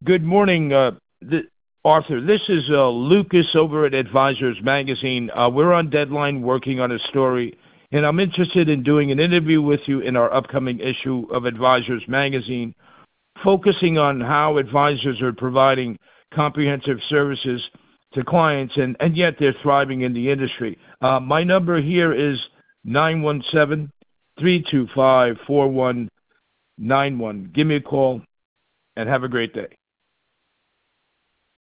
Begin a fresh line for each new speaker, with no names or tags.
Good morning, Arthur. This is Lucas over at Advisors Magazine. We're on deadline working on a story, and I'm interested in doing an interview with you in our upcoming issue of Advisors Magazine, focusing on how advisors are providing comprehensive services to clients, and yet they're thriving in the industry. My number here is 917-325-4191. Give me a call, and have a great day.